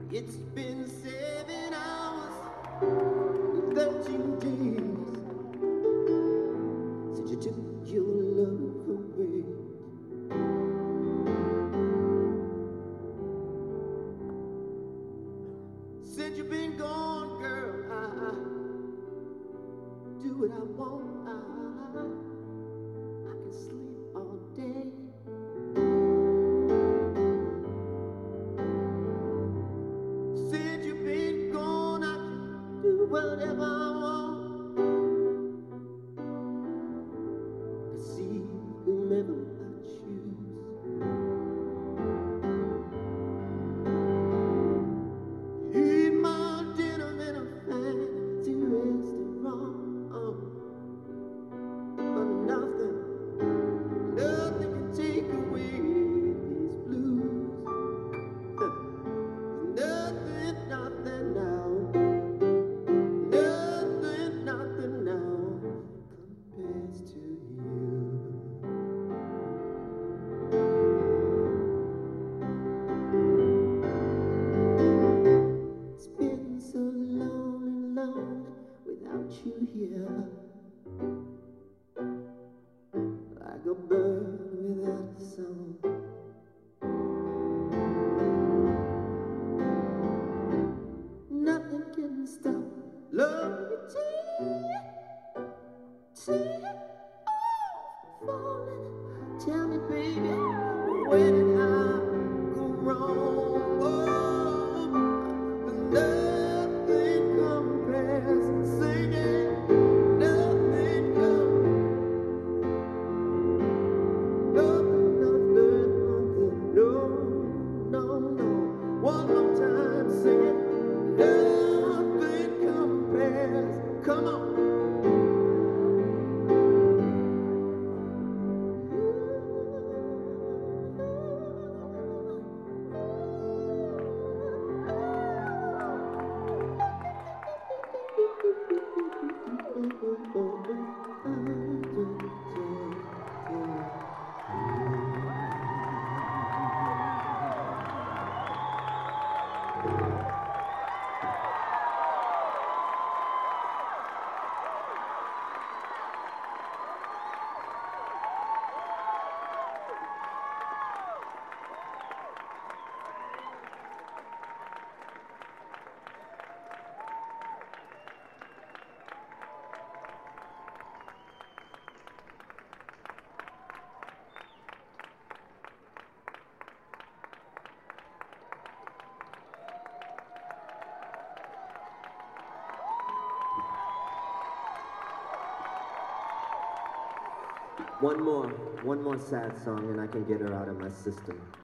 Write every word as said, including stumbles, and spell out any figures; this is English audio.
It's been seven hours, thirteen days since you took your love away. Since you've been gone, girl, I, I do what I want. I, I can sleep all day. Since you've been gone, I can do whatever I want. I see whomever I choose. Eat my dinner in a fancy restaurant, but nothing, nothing can take away these blues. Nothing, nothing now. Nothing, nothing now compares to you. It's been so lonely, lonely without you here. Like a bird without a song. Nothing can stop love tear, tear off falling. Tell me, baby, where did I go wrong? Oh, nothing compares. Sing it, nothing compares. Nothing, nothing, nothing. No, no, no. One more time, sing it. Nothing compares. Come on. One more, one more sad song and I can get her out of my system.